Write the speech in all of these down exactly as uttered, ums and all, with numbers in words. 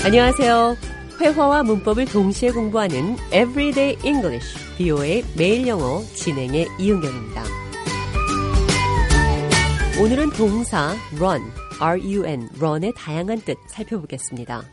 안녕하세요. 회화와 문법을 동시에 공부하는 Everyday English, 비오에이 매일 영어 진행의 이은경입니다. 오늘은 동사 run, R-U-N, run의 다양한 뜻 살펴보겠습니다.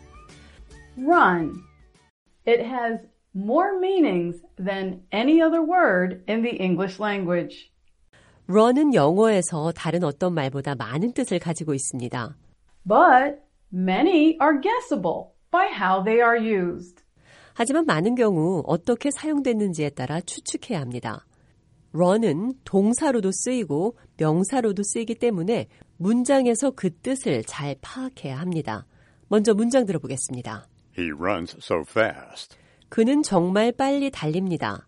Run. It has more meanings than any other word in the English language. run은 영어에서 다른 어떤 말보다 많은 뜻을 가지고 있습니다. But many are guessable by how they are used. 하지만 많은 경우 어떻게 사용됐는지에 따라 추측해야 합니다. run은 동사로도 쓰이고 명사로도 쓰이기 때문에 문장에서 그 뜻을 잘 파악해야 합니다. 먼저 문장 들어보겠습니다. He runs so fast. 그는 정말 빨리 달립니다.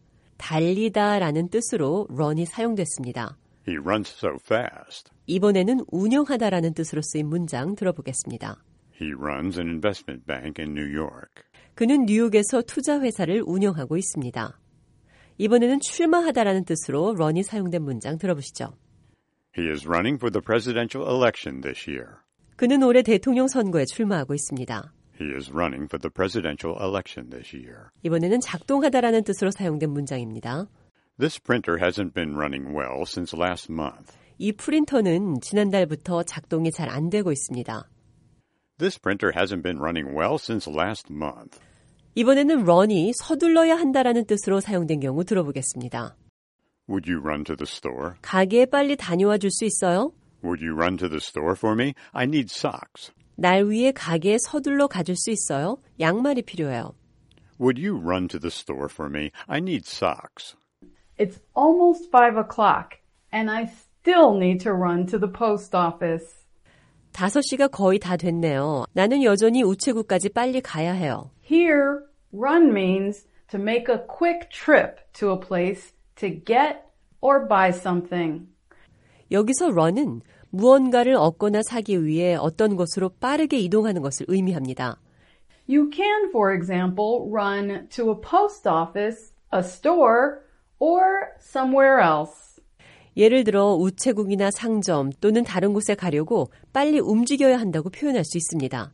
달리다라는 뜻으로 run이 사용됐습니다. He runs so fast. 이번에는 운영하다라는 뜻으로 쓰인 문장 들어보겠습니다. He runs an investment bank in New York. 그는 뉴욕에서 투자회사를 운영하고 있습니다. 이번에는 출마하다라는 뜻으로 run이 사용된 문장 들어보시죠. He is running for the presidential election this year. 그는 올해 대통령 선거에 출마하고 있습니다. He is running for the presidential election this year. 이번에는 작동하다라는 뜻으로 사용된 문장입니다. This printer hasn't been running well since last month. 이 프린터는 지난달부터 작동이 잘 안 되고 있습니다. This printer hasn't been running well since last month. 이번에는 run이 서둘러야 한다라는 뜻으로 사용된 경우 들어보겠습니다. Would you run to the store? 가게에 빨리 다녀와 줄 수 있어요? Would you run to the store for me? I need socks. 날 위해 가게에 서둘러 가줄 수 있어요? 양말이 필요해요. Would you run to the store for me? I need socks. It's almost five o'clock, and I still need to run to the post office. 다섯 시가 거의 다 됐네요. 나는 여전히 우체국까지 빨리 가야 해요. Here, run means to make a quick trip to a place to get or buy something. 여기서 run은 무언가를 얻거나 사기 위해 어떤 곳으로 빠르게 이동하는 것을 의미합니다. You can, for example, run to a post office, a store, or somewhere else. 예를 들어 우체국이나 상점 또는 다른 곳에 가려고 빨리 움직여야 한다고 표현할 수 있습니다.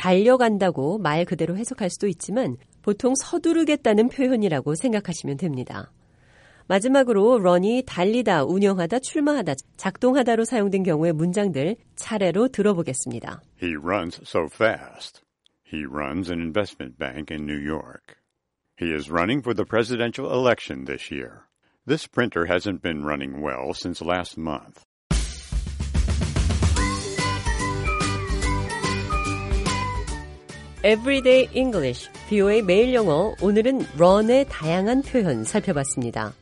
달려간다고 말 그대로 해석할 수도 있지만 보통 서두르겠다는 표현이라고 생각하시면 됩니다. 마지막으로 run이 달리다, 운영하다, 출마하다, 작동하다로 사용된 경우의 문장들 차례로 들어보겠습니다. He runs so fast. He runs an investment bank in New York. He is running for the presidential election this year. This printer hasn't been running well since last month. Everyday English, 비오에이 매일 영어, 오늘은 run의 다양한 표현 살펴봤습니다.